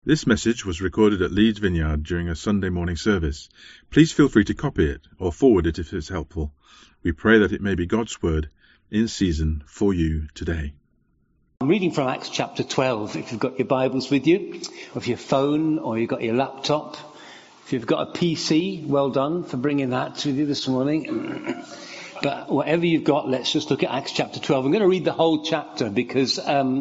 This message was recorded at Leeds Vineyard during a Sunday morning service. Please feel free to copy it or forward it if it's helpful. We pray that it may be God's word in season for you today. I'm reading from Acts chapter 12. If you've got your Bibles with you, or if your phone, or you've got your laptop, if you've got a PC, well done for bringing that with you this morning. But whatever you've got, let's just look at Acts chapter 12. I'm going to read the whole chapter because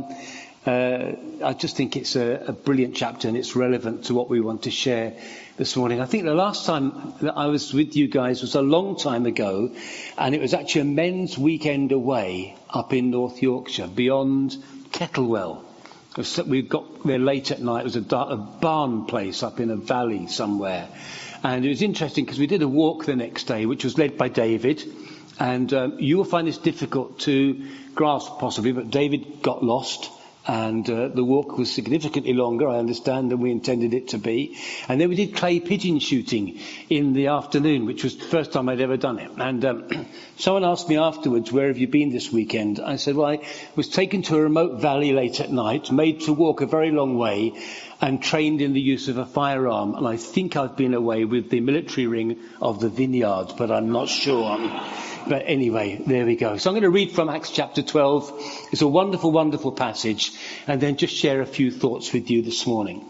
I just think it's a brilliant chapter and it's relevant to what we want to share this morning. I think the last time that I was with you guys was a long time ago, and it was actually a men's weekend away up in North Yorkshire, beyond Kettlewell. We got there late at night. It was a barn place up in a valley somewhere. And it was interesting because we did a walk the next day, which was led by David. And you will find this difficult to grasp possibly, but David got lost. And the walk was significantly longer, I understand, than we intended it to be. And then we did clay pigeon shooting in the afternoon, which was the first time I'd ever done it. And someone asked me afterwards, where have you been this weekend? I said, well, I was taken to a remote valley late at night, made to walk a very long way, and trained in the use of a firearm. And I think I've been away with the military ring of the Vineyard, but I'm not sure. But anyway, there we go. So I'm going to read from Acts chapter 12. It's a wonderful, wonderful passage, and then just share a few thoughts with you this morning.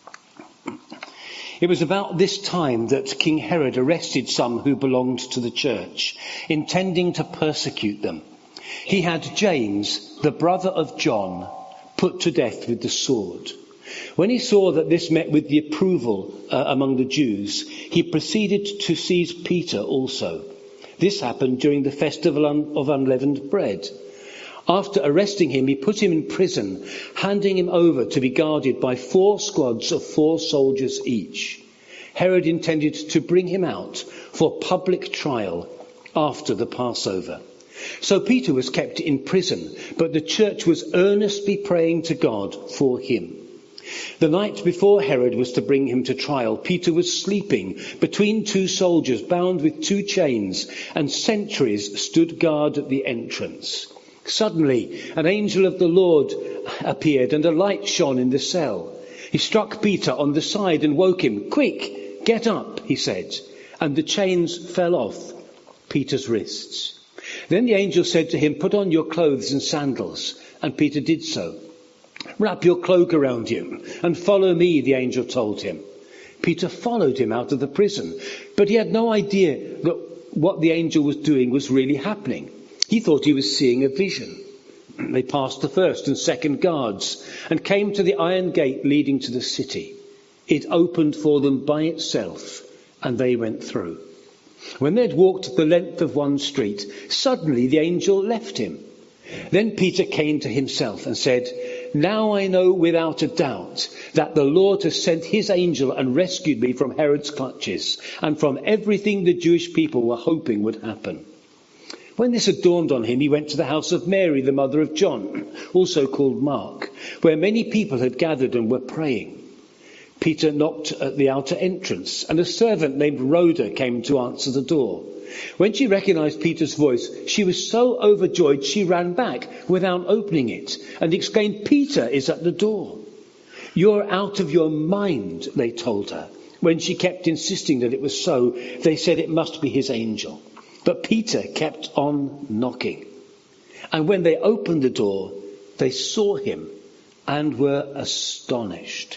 It was about this time that King Herod arrested some who belonged to the church, intending to persecute them. He had James, the brother of John, put to death with the sword. When he saw that this met with the approval among the Jews, he proceeded to seize Peter also. This happened during the festival of unleavened bread. After arresting him, he put him in prison, handing him over to be guarded by 4 squads of 4 soldiers each. Herod intended to bring him out for public trial after the Passover. So Peter was kept in prison, but the church was earnestly praying to God for him. The night before Herod was to bring him to trial, Peter was sleeping between 2 soldiers bound with 2 chains, and sentries stood guard at the entrance. Suddenly, an angel of the Lord appeared, and a light shone in the cell. He struck Peter on the side and woke him. "Quick, get up," he said, and the chains fell off Peter's wrists. Then the angel said to him, "Put on your clothes and sandals," and Peter did so. "Wrap your cloak around you and follow me," the angel told him. Peter followed him out of the prison, but he had no idea that what the angel was doing was really happening. He thought he was seeing a vision. They passed the first and second guards and came to the iron gate leading to the city. It opened for them by itself, and they went through. When they had walked the length of one street, suddenly the angel left him. Then Peter came to himself and said, "Now I know without a doubt that the Lord has sent his angel and rescued me from Herod's clutches and from everything the Jewish people were hoping would happen." When this had dawned on him, he went to the house of Mary, the mother of John, also called Mark, where many people had gathered and were praying. Peter knocked at the outer entrance, and a servant named Rhoda came to answer the door. When she recognized Peter's voice, she was so overjoyed she ran back without opening it and exclaimed, "Peter is at the door." "You're out of your mind," they told her. When she kept insisting that it was so, they said it must be his angel. But Peter kept on knocking. And when they opened the door, they saw him and were astonished.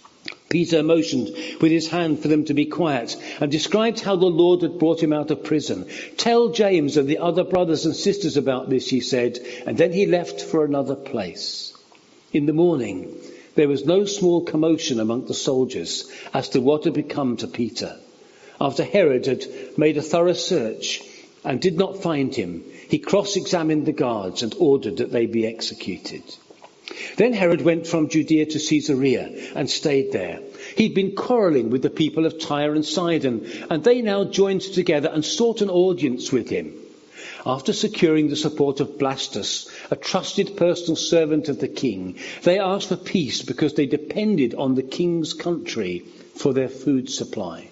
Peter motioned with his hand for them to be quiet and described how the Lord had brought him out of prison. "Tell James and the other brothers and sisters about this," he said, and then he left for another place. In the morning, there was no small commotion among the soldiers as to what had become to Peter. After Herod had made a thorough search and did not find him, he cross-examined the guards and ordered that they be executed. Then Herod went from Judea to Caesarea and stayed there. He'd been quarrelling with the people of Tyre and Sidon, and they now joined together and sought an audience with him. After securing the support of Blastus, a trusted personal servant of the king, they asked for peace because they depended on the king's country for their food supply.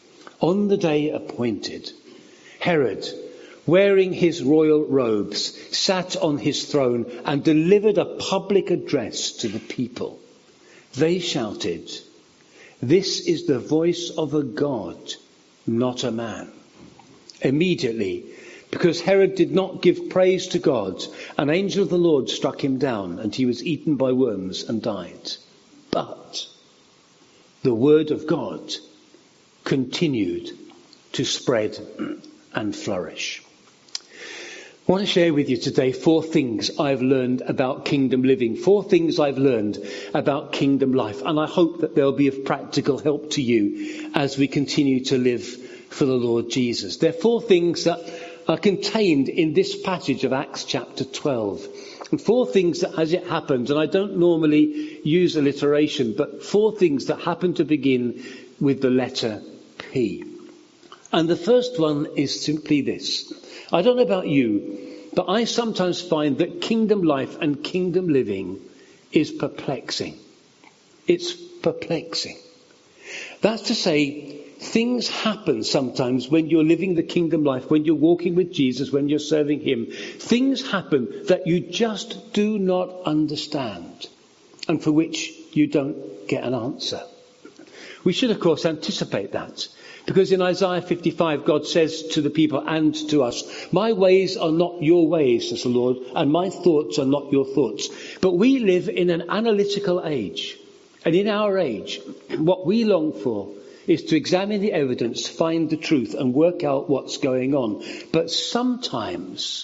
On the day appointed, Herod, wearing his royal robes, sat on his throne and delivered a public address to the people. They shouted, "This is the voice of a god, not a man." Immediately, because Herod did not give praise to God, an angel of the Lord struck him down, and he was eaten by worms and died. But the word of God continued to spread and flourish. I want to share with you today 4 things I've learned about kingdom living, 4 things I've learned about kingdom life, and I hope that they'll be of practical help to you as we continue to live for the Lord Jesus. There are 4 things that are contained in this passage of Acts chapter 12. And 4 things that, as it happens, and I don't normally use alliteration, but 4 things that happen to begin with the letter P. And the first one is simply this. I don't know about you, but I sometimes find that kingdom life and kingdom living is perplexing. It's perplexing. That's to say, things happen sometimes when you're living the kingdom life, when you're walking with Jesus, when you're serving him. Things happen that you just do not understand and for which you don't get an answer. We should, of course, anticipate that. Because in Isaiah 55, God says to the people and to us, "My ways are not your ways," says the Lord, "and my thoughts are not your thoughts." But we live in an analytical age. And in our age, what we long for is to examine the evidence, find the truth, and work out what's going on. But sometimes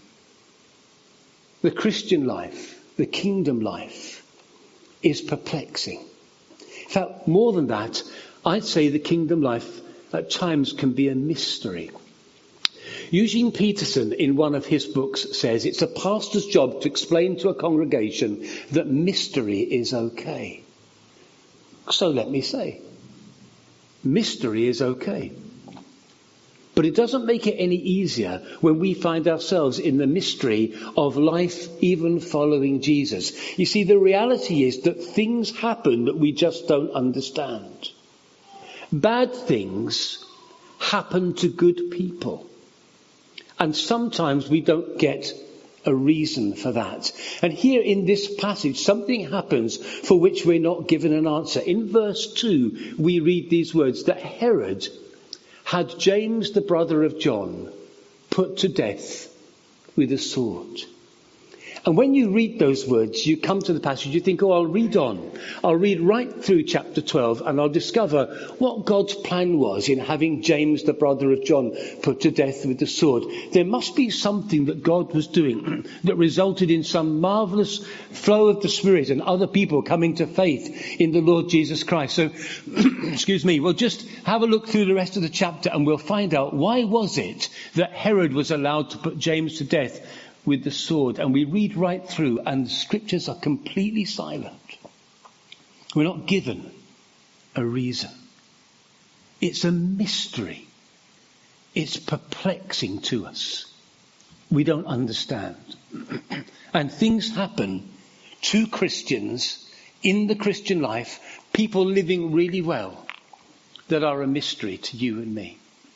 the Christian life, the kingdom life, is perplexing. In fact, more than that, I'd say the kingdom life at times can be a mystery. Eugene Peterson, in one of his books, says it's a pastor's job to explain to a congregation that mystery is okay. So let me say, mystery is okay. But it doesn't make it any easier when we find ourselves in the mystery of life, even following Jesus. You see, the reality is that things happen that we just don't understand. Bad things happen to good people. And sometimes we don't get a reason for that. And here in this passage, something happens for which we're not given an answer. In verse 2, we read these words, that Herod had James, the brother of John, put to death with a sword. And when you read those words, you come to the passage, you think, I'll read on. I'll read right through chapter 12 and I'll discover what God's plan was in having James, the brother of John, put to death with the sword. There must be something that God was doing that resulted in some marvellous flow of the Spirit and other people coming to faith in the Lord Jesus Christ. So, excuse me, we'll just have a look through the rest of the chapter and we'll find out why was it that Herod was allowed to put James to death with the sword. And we read right through and the scriptures are completely silent. We're not given a reason. It's a mystery. It's perplexing to us. We don't understand. And things happen to Christians in the Christian life, people living really well, that are a mystery to you and me.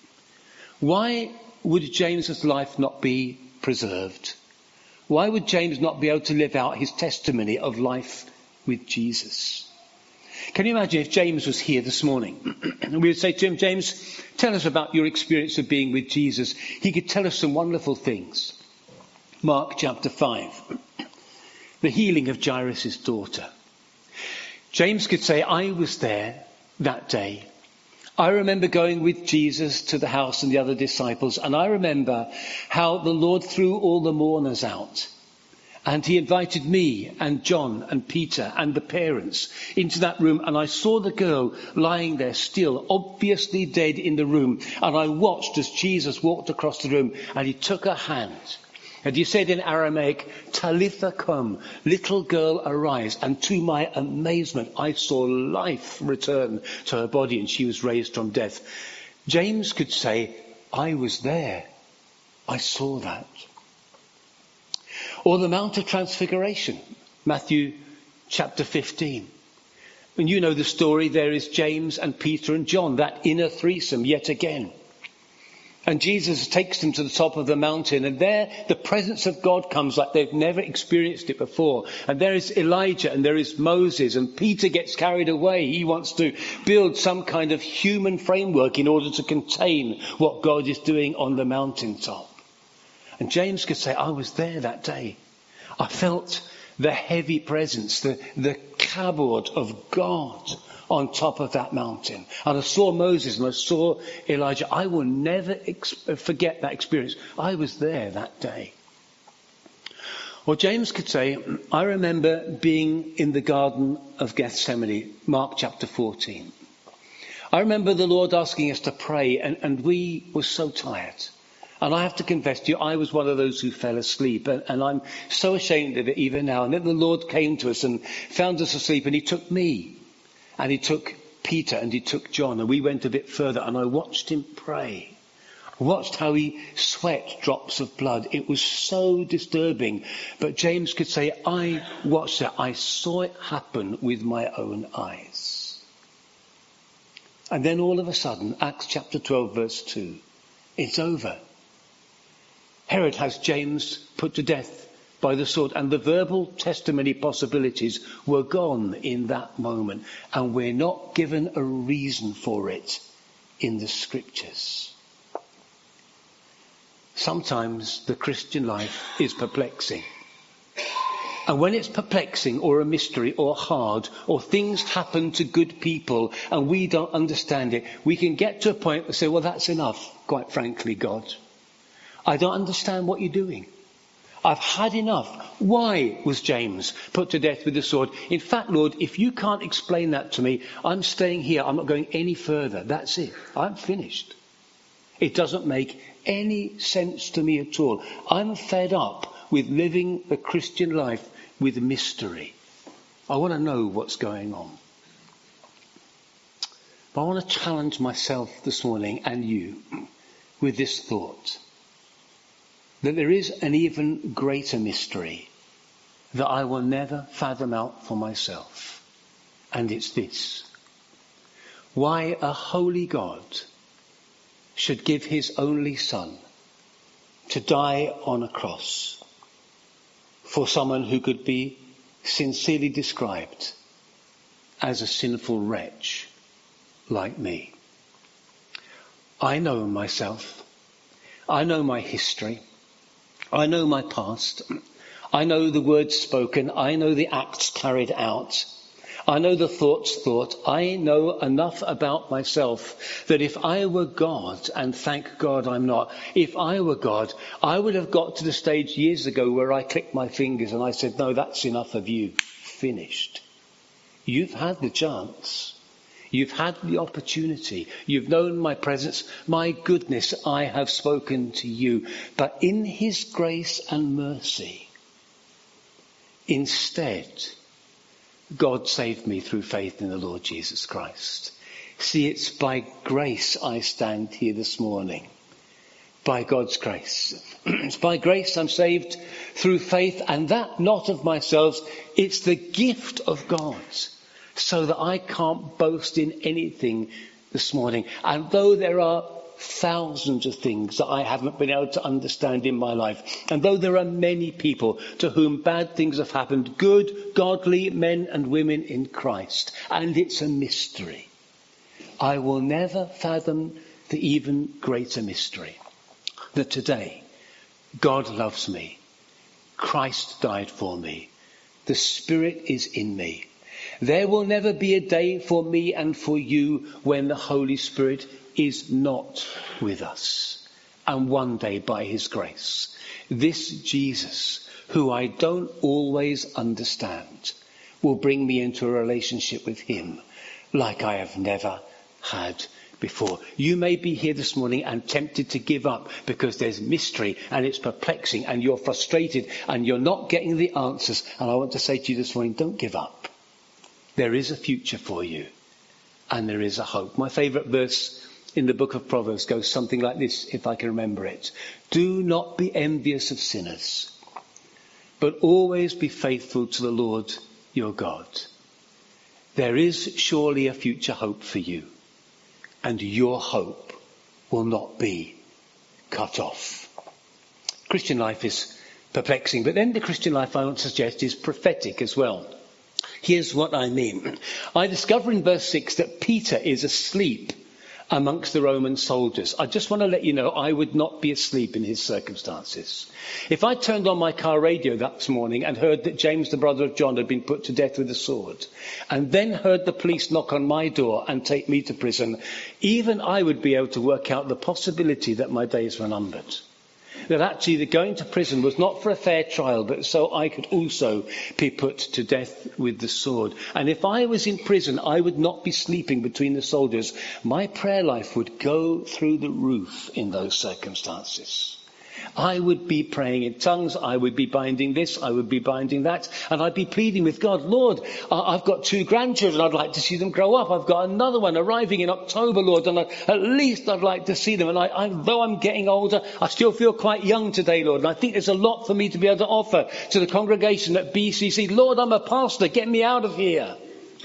Why would James's life not be preserved? Why would James not be able to live out his testimony of life with Jesus? Can you imagine if James was here this morning and we would say to him, James, tell us about your experience of being with Jesus. He could tell us some wonderful things. Mark chapter 5, the healing of Jairus' daughter. James could say, I was there that day. I remember going with Jesus to the house and the other disciples, and I remember how the Lord threw all the mourners out. And he invited me and John and Peter and the parents into that room, and I saw the girl lying there still, obviously dead in the room. And I watched as Jesus walked across the room and he took her hand. And he said in Aramaic, Talitha cum, little girl arise. And to my amazement, I saw life return to her body and she was raised from death. James could say, I was there. I saw that. Or the Mount of Transfiguration, Matthew chapter 15. And you know the story, there is James and Peter and John, that inner threesome yet again. And Jesus takes them to the top of the mountain, and there the presence of God comes like they've never experienced it before. And there is Elijah and there is Moses, and Peter gets carried away. He wants to build some kind of human framework in order to contain what God is doing on the mountaintop. And James could say, I was there that day. I felt the heavy presence, the kabod of God on top of that mountain. And I saw Moses and I saw Elijah. I will never forget that experience. I was there that day. Or James could say, I remember being in the Garden of Gethsemane, Mark chapter 14. I remember the Lord asking us to pray, and we were so tired. And I have to confess to you, I was one of those who fell asleep, and I'm so ashamed of it even now. And then the Lord came to us and found us asleep, and he took me, and he took Peter, and he took John, and we went a bit further, and I watched him pray. I watched how he sweat drops of blood. It was so disturbing. But James could say, I watched it. I saw it happen with my own eyes. And then all of a sudden, Acts chapter 12, verse 2, it's over. Herod has James put to death by the sword, and the verbal testimony possibilities were gone in that moment, and we're not given a reason for it in the scriptures. Sometimes the Christian life is perplexing. And when it's perplexing or a mystery or hard, or things happen to good people and we don't understand it, we can get to a point where we say, well, that's enough, quite frankly, God. I don't understand what you're doing. I've had enough. Why was James put to death with the sword? In fact, Lord, if you can't explain that to me, I'm staying here. I'm not going any further. That's it. I'm finished. It doesn't make any sense to me at all. I'm fed up with living the Christian life with mystery. I want to know what's going on. But I want to challenge myself this morning and you with this thought. That there is an even greater mystery that I will never fathom out for myself. And it's this. Why a holy God should give his only son to die on a cross for someone who could be sincerely described as a sinful wretch like me. I know myself. I know my history. I know my past. I know the words spoken. I know the acts carried out. I know the thoughts thought. I know enough about myself that if I were God, and thank God I'm not, if I were God, I would have got to the stage years ago where I clicked my fingers and I said, no, that's enough of you. Finished. You've had the chance. You've had the opportunity. You've known my presence. My goodness, I have spoken to you. But in his grace and mercy, instead, God saved me through faith in the Lord Jesus Christ. See, it's by grace I stand here this morning. By God's grace. It's by grace I'm saved through faith, and that not of myself. It's the gift of God. So that I can't boast in anything this morning. And though there are thousands of things that I haven't been able to understand in my life, and though there are many people to whom bad things have happened, good, godly men and women in Christ, and it's a mystery, I will never fathom the even greater mystery that today God loves me, Christ died for me, the Spirit is in me. There will never be a day for me and for you when the Holy Spirit is not with us. And one day, by his grace, this Jesus, who I don't always understand, will bring me into a relationship with him like I have never had before. You may be here this morning and tempted to give up because there's mystery and it's perplexing and you're frustrated and you're not getting the answers. And I want to say to you this morning, don't give up. There is a future for you, and there is a hope. My favourite verse in the book of Proverbs goes something like this, if I can remember it. Do not be envious of sinners, but always be faithful to the Lord your God. There is surely a future hope for you, and your hope will not be cut off. Christian life is perplexing, but then the Christian life, I want to suggest, is prophetic as well. Here's what I mean. I discover in verse 6 that Peter is asleep amongst the Roman soldiers. I just want to let you know I would not be asleep in his circumstances. If I turned on my car radio that morning and heard that James, the brother of John, had been put to death with a sword, and then heard the police knock on my door and take me to prison, even I would be able to work out the possibility that my days were numbered. That actually the going to prison was not for a fair trial, but so I could also be put to death with the sword. And if I was in prison, I would not be sleeping between the soldiers. My prayer life would go through the roof in those circumstances. I would be praying in tongues, I would be binding this, I would be binding that, and I'd be pleading with God, Lord, I've got 2 grandchildren, I'd like to see them grow up. I've got another one arriving in October, Lord, and at least I'd like to see them. And though I'm getting older, I still feel quite young today, Lord, and I think there's a lot for me to be able to offer to the congregation at BCC. Lord, I'm a pastor, get me out of here.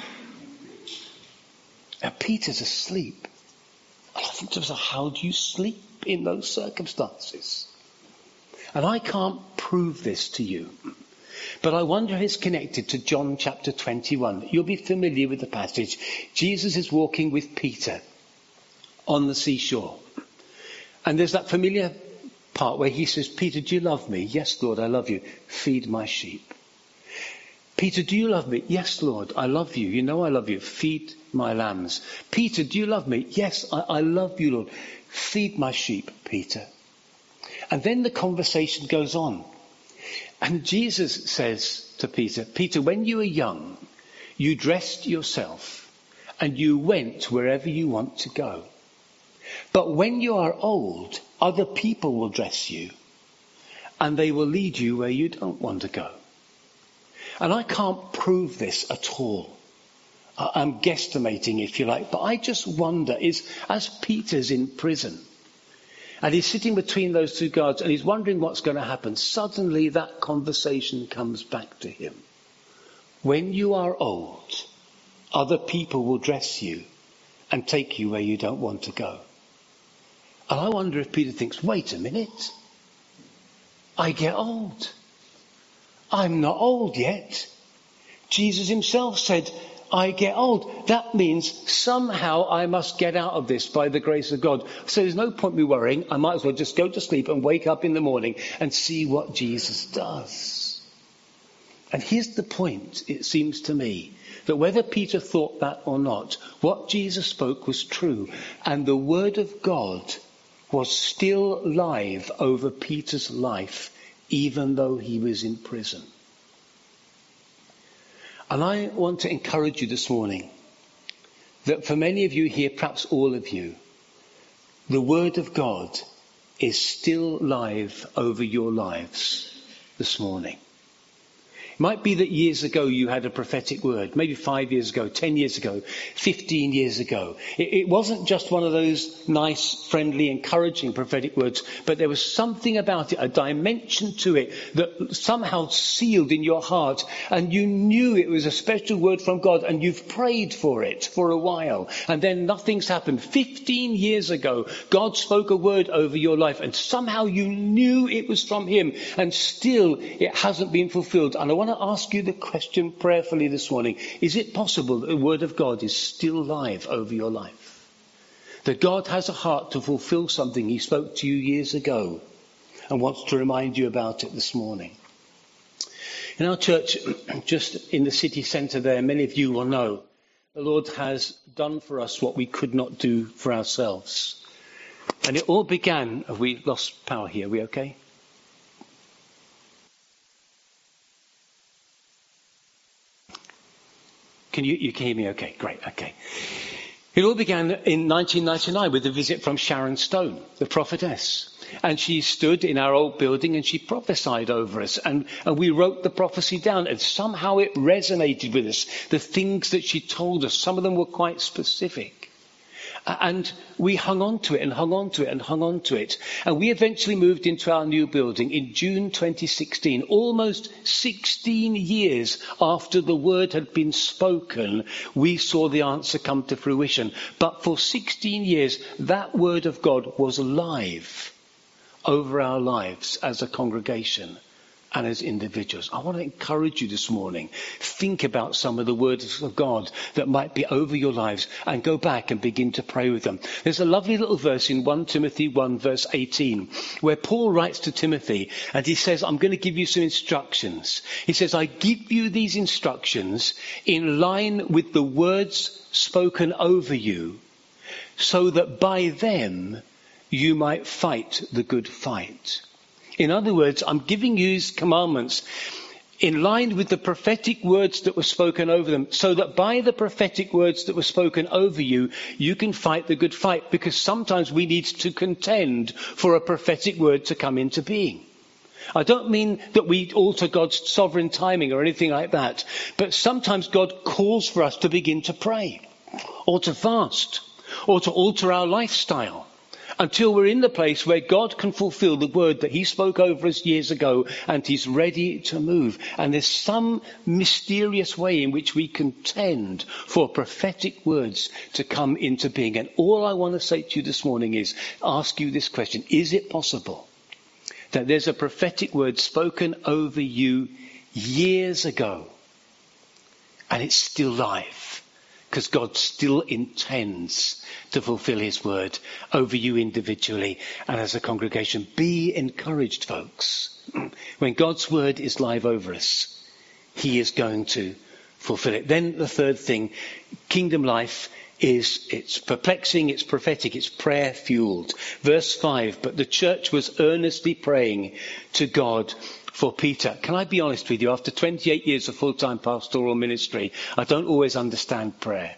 Now, Peter's asleep. And I think to myself, how do you sleep in those circumstances? And I can't prove this to you, but I wonder if it's connected to John chapter 21. You'll be familiar with the passage. Jesus is walking with Peter on the seashore. And there's that familiar part where he says, Peter, do you love me? Yes, Lord, I love you. Feed my sheep. Peter, do you love me? Yes, Lord, I love you. You know I love you. Feed my lambs. Peter, do you love me? Yes, I love you, Lord. Feed my sheep, Peter. And then the conversation goes on. And Jesus says to Peter, Peter, when you were young, you dressed yourself and you went wherever you want to go. But when you are old, other people will dress you and they will lead you where you don't want to go. And I can't prove this at all. I'm guesstimating, if you like, but I just wonder, as Peter's in prison, and he's sitting between those 2 guards and he's wondering what's going to happen. Suddenly that conversation comes back to him. When you are old, other people will dress you and take you where you don't want to go. And I wonder if Peter thinks, wait a minute. I get old. I'm not old yet. Jesus himself said, I get old. That means somehow I must get out of this by the grace of God. So there's no point me worrying. I might as well just go to sleep and wake up in the morning and see what Jesus does. And here's the point, it seems to me, that whether Peter thought that or not, what Jesus spoke was true. And the word of God was still live over Peter's life, even though he was in prison. And I want to encourage you this morning that for many of you here, perhaps all of you, the word of God is still live over your lives this morning. It might be that years ago you had a prophetic word, maybe 5 years ago, 10 years ago, 15 years ago. It wasn't just one of those nice, friendly, encouraging prophetic words, but there was something about it, a dimension to it that somehow sealed in your heart, and you knew it was a special word from God, and you've prayed for it for a while, and then nothing's happened. 15 years ago, God spoke a word over your life, and somehow you knew it was from him, and still it hasn't been fulfilled. And I want to ask you the question prayerfully this morning. Is it possible that the word of God is still live over your life? That God has a heart to fulfill something he spoke to you years ago and wants to remind you about it this morning? In our church, just in the city centre there, many of you will know, the Lord has done for us what we could not do for ourselves. And it all began, have we lost power here? Are we okay? You can hear me okay? Great, okay. It all began in 1999 with a visit from Sharon Stone, the prophetess. And she stood in our old building and she prophesied over us. And we wrote the prophecy down, and somehow it resonated with us. The things that she told us, some of them were quite specific. And we hung on to it and hung on to it and hung on to it. And we eventually moved into our new building in June 2016, almost 16 years after the word had been spoken. We saw the answer come to fruition. But for 16 years, that word of God was alive over our lives as a congregation and as individuals. I want to encourage you this morning. Think about some of the words of God that might be over your lives and go back and begin to pray with them. There's a lovely little verse in 1 Timothy 1 verse 18 where Paul writes to Timothy and he says, I'm going to give you some instructions. He says, I give you these instructions in line with the words spoken over you so that by them you might fight the good fight. In other words, I'm giving you these commandments in line with the prophetic words that were spoken over them, so that by the prophetic words that were spoken over you, you can fight the good fight, because sometimes we need to contend for a prophetic word to come into being. I don't mean that we alter God's sovereign timing or anything like that, but sometimes God calls for us to begin to pray, or to fast, or to alter our lifestyle, until we're in the place where God can fulfill the word that he spoke over us years ago and he's ready to move. And there's some mysterious way in which we contend for prophetic words to come into being. And all I want to say to you this morning is ask you this question. Is it possible that there's a prophetic word spoken over you years ago and it's still live? Because God still intends to fulfill his word over you individually and as a congregation. Be encouraged, folks. When God's word is live over us, he is going to fulfill it. Then the third thing, kingdom life it's perplexing, it's prophetic, it's prayer fueled. Verse 5, but the church was earnestly praying to God for Peter. Can I be honest with you? After 28 years of full-time pastoral ministry, I don't always understand prayer.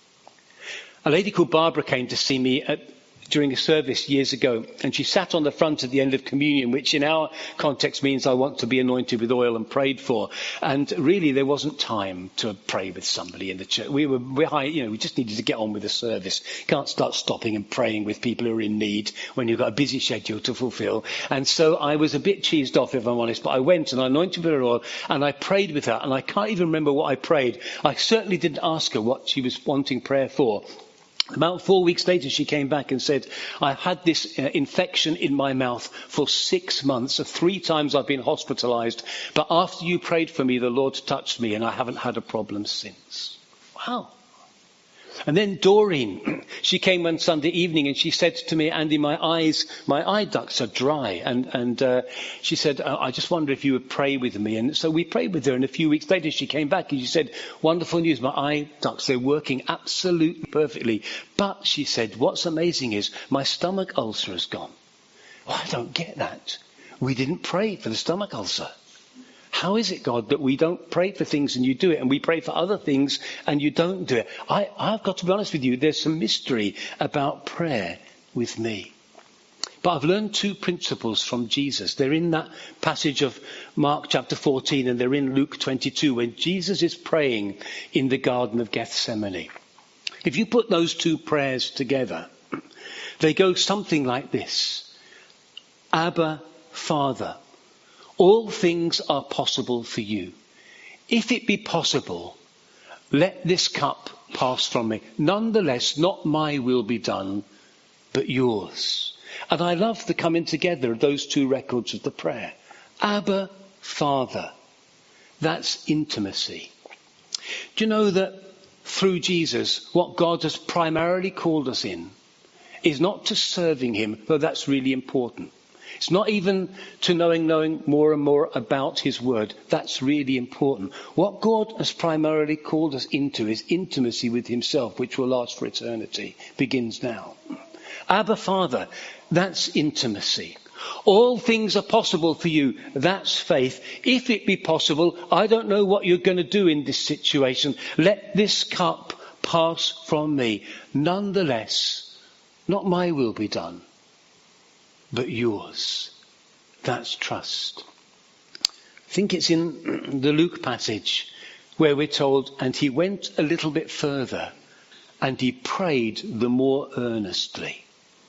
A lady called Barbara came to see me during a service years ago, and she sat on the front at the end of communion, which in our context means I want to be anointed with oil and prayed for. And really, there wasn't time to pray with somebody in the church. We just needed to get on with the service. Can't start stopping and praying with people who are in need when you've got a busy schedule to fulfill. And so I was a bit cheesed off, if I'm honest, but I went and I anointed with her oil and I prayed with her, and I can't even remember what I prayed. I certainly didn't ask her what she was wanting prayer for. About 4 weeks later, she came back and said, I had this infection in my mouth for 6 months. 3 times I've been hospitalized. But after you prayed for me, the Lord touched me and I haven't had a problem since. Wow. And then Doreen, she came one Sunday evening and she said to me, Andy, my eye ducts are dry. And she said, I just wonder if you would pray with me. And so we prayed with her. And a few weeks later, she came back and she said, wonderful news. My eye ducts, they're working absolutely perfectly. But she said, what's amazing is my stomach ulcer is gone. Well, I don't get that. We didn't pray for the stomach ulcer. How is it, God, that we don't pray for things and you do it, and we pray for other things and you don't do it? I've got to be honest with you, there's some mystery about prayer with me. But I've learned 2 principles from Jesus. They're in that passage of Mark chapter 14 and they're in Luke 22 when Jesus is praying in the Garden of Gethsemane. If you put those 2 prayers together, they go something like this. Abba, Father, all things are possible for you. If it be possible, let this cup pass from me. Nonetheless, not my will be done, but yours. And I love the coming together of those 2 records of the prayer. Abba, Father. That's intimacy. Do you know that through Jesus, what God has primarily called us in is not to serving him, though that's really important. It's not even to knowing more and more about his word. That's really important. What God has primarily called us into is intimacy with himself, which will last for eternity. Begins now. Abba, Father, that's intimacy. All things are possible for you. That's faith. If it be possible, I don't know what you're going to do in this situation. Let this cup pass from me. Nonetheless, not my will be done, but yours. That's trust. I think it's in the Luke passage where we're told, and he went a little bit further and he prayed the more earnestly.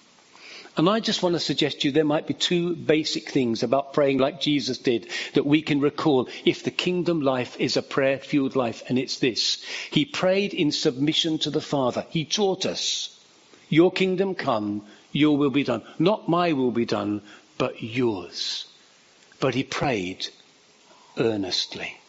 And I just want to suggest to you there might be 2 basic things about praying like Jesus did that we can recall if the kingdom life is a prayer-fueled life, and it's this. He prayed in submission to the Father. He taught us, your kingdom come, your will be done. Not my will be done, but yours. But he prayed earnestly.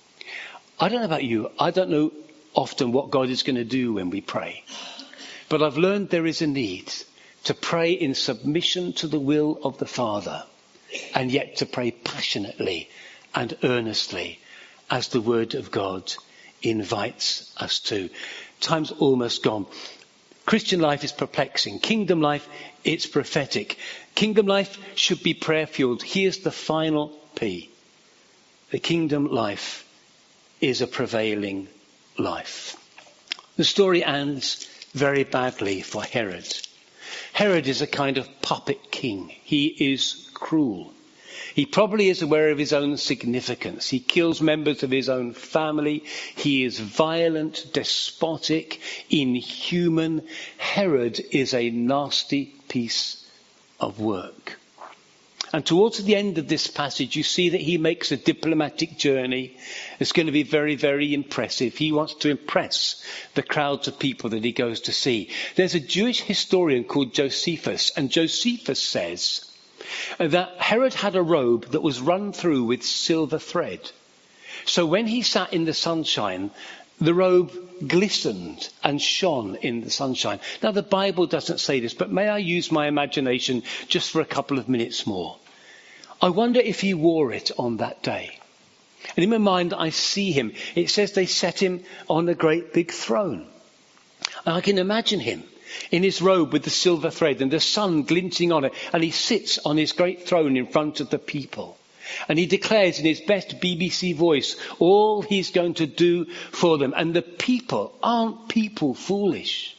I don't know about you. I don't know often what God is going to do when we pray. But I've learned there is a need to pray in submission to the will of the Father, and yet to pray passionately and earnestly as the Word of God invites us to. Time's almost gone. Christian life is perplexing. Kingdom life, it's prophetic. Kingdom life should be prayer-fueled. Here's the final P. The kingdom life is a prevailing life. The story ends very badly for Herod. Herod is a kind of puppet king. He is cruel. He probably is aware of his own significance. He kills members of his own family. He is violent, despotic, inhuman. Herod is a nasty piece of work. And towards the end of this passage, you see that he makes a diplomatic journey. It's going to be very, very impressive. He wants to impress the crowds of people that he goes to see. There's a Jewish historian called Josephus, and Josephus says that Herod had a robe that was run through with silver thread. So when he sat in the sunshine, the robe glistened and shone in the sunshine. Now the Bible doesn't say this, but may I use my imagination just for a couple of minutes more? I wonder if he wore it on that day. And in my mind I see him. It says they set him on a great big throne. And I can imagine him in his robe with the silver thread and the sun glinting on it. And he sits on his great throne in front of the people. And he declares in his best BBC voice all he's going to do for them. And the people, aren't people foolish?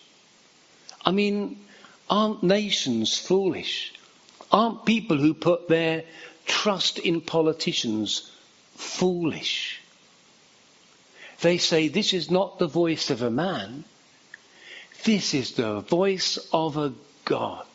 I mean, aren't nations foolish? Aren't people who put their trust in politicians foolish? They say this is not the voice of a man. This is the voice of a God.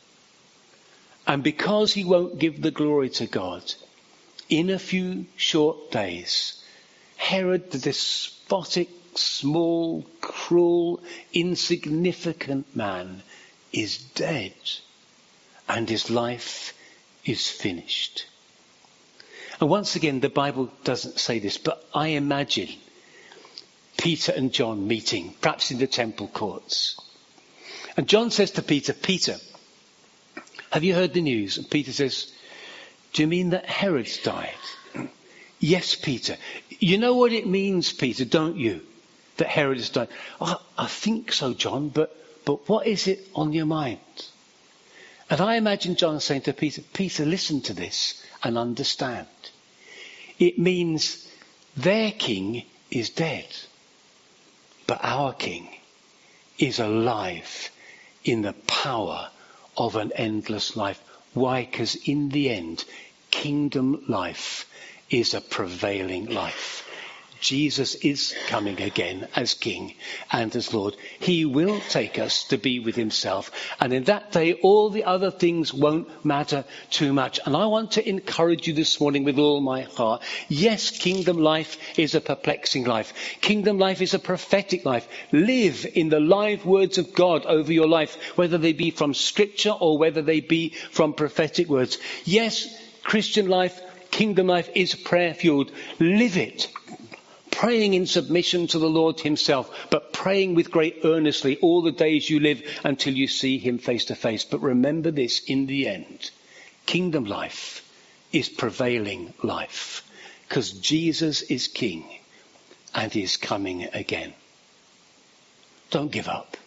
And because he won't give the glory to God, in a few short days, Herod, the despotic, small, cruel, insignificant man, is dead, and his life is finished. And once again, the Bible doesn't say this, but I imagine Peter and John meeting, perhaps in the temple courts. And John says to Peter, Peter, have you heard the news? And Peter says, do you mean that Herod's died? Yes, Peter. You know what it means, Peter, don't you? That Herod has died. Oh, I think so, John, but what is it on your mind? And I imagine John saying to Peter, Peter, listen to this and understand. It means their king is dead, but our king is alive in the power of an endless life. Why? Because in the end, kingdom life is a prevailing life. Jesus is coming again as King and as Lord. He will take us to be with himself. And in that day, all the other things won't matter too much. And I want to encourage you this morning with all my heart. Yes, kingdom life is a perplexing life. Kingdom life is a prophetic life. Live in the live words of God over your life, whether they be from scripture or whether they be from prophetic words. Yes, Christian life, kingdom life is prayer-fueled. Live it. Praying in submission to the Lord himself, but praying with great earnestly all the days you live until you see him face to face. But remember this, in the end, kingdom life is prevailing life, because Jesus is King and he is coming again. Don't give up.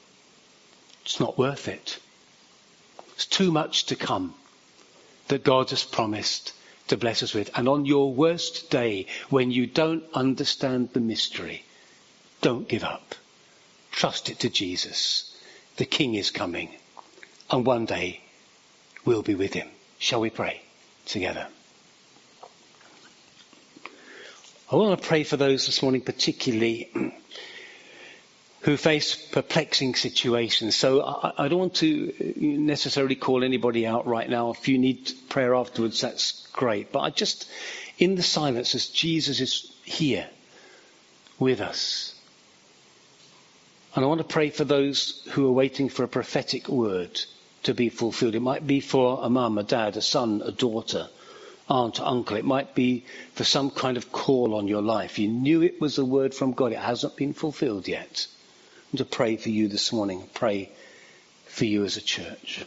It's not worth it. It's too much to come that God has promised to bless us with. And on your worst day, when you don't understand the mystery, don't give up. Trust it to Jesus. The King is coming, and one day we'll be with him. Shall we pray together? I want to pray for those this morning particularly who face perplexing situations. So I don't want to necessarily call anybody out right now. If you need prayer afterwards, that's great. But I just, in the silence, as Jesus is here with us, and I want to pray for those who are waiting for a prophetic word to be fulfilled. It might be for a mum, a dad, a son, a daughter, aunt, uncle. It might be for some kind of call on your life. You knew it was a word from God. It hasn't been fulfilled yet. And to pray for you this morning, pray for you as a church.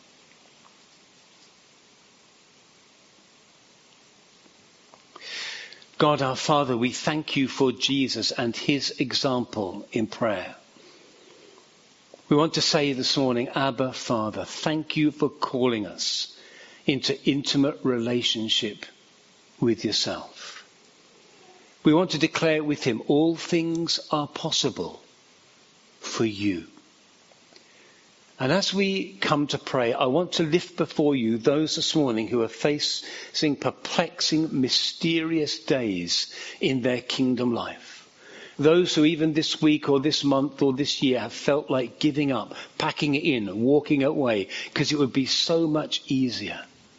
God our Father, we thank you for Jesus and his example in prayer. We want to say this morning, Abba, Father, thank you for calling us into intimate relationship with yourself. We want to declare with him, all things are possible for you. And as we come to pray, I want to lift before you those this morning who are facing perplexing, mysterious days in their kingdom life. Those who even this week or this month or this year have felt like giving up, packing it in, walking away, because it would be so much easier.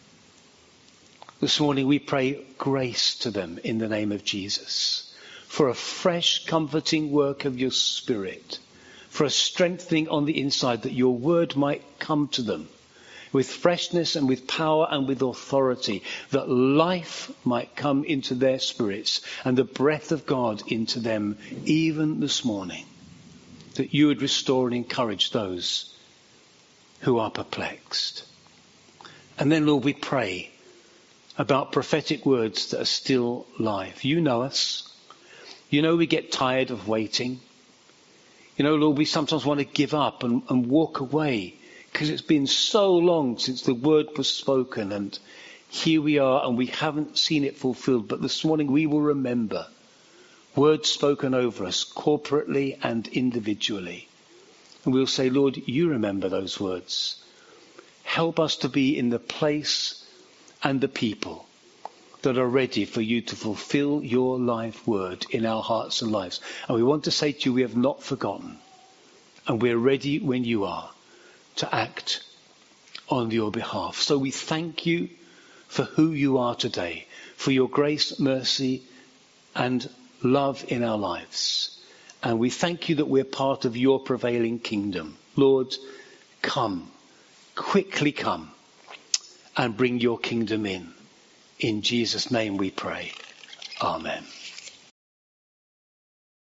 This morning we pray grace to them in the name of Jesus, for a fresh, comforting work of your Spirit, for a strengthening on the inside that your word might come to them with freshness and with power and with authority, that life might come into their spirits and the breath of God into them even this morning, that you would restore and encourage those who are perplexed. And then, Lord, we pray about prophetic words that are still live. You know us. You know we get tired of waiting. You know, Lord, we sometimes want to give up and walk away because it's been so long since the word was spoken, and here we are and we haven't seen it fulfilled. But this morning we will remember words spoken over us corporately and individually. And we'll say, Lord, you remember those words. Help us to be in the place and the people that are ready for you to fulfill your life word in our hearts and lives. And we want to say to you, we have not forgotten. And we're ready when you are to act on your behalf. So we thank you for who you are today, for your grace, mercy, and love in our lives. And we thank you that we're part of your prevailing kingdom. Lord, come, quickly come, and bring your kingdom in. In Jesus' name we pray. Amen.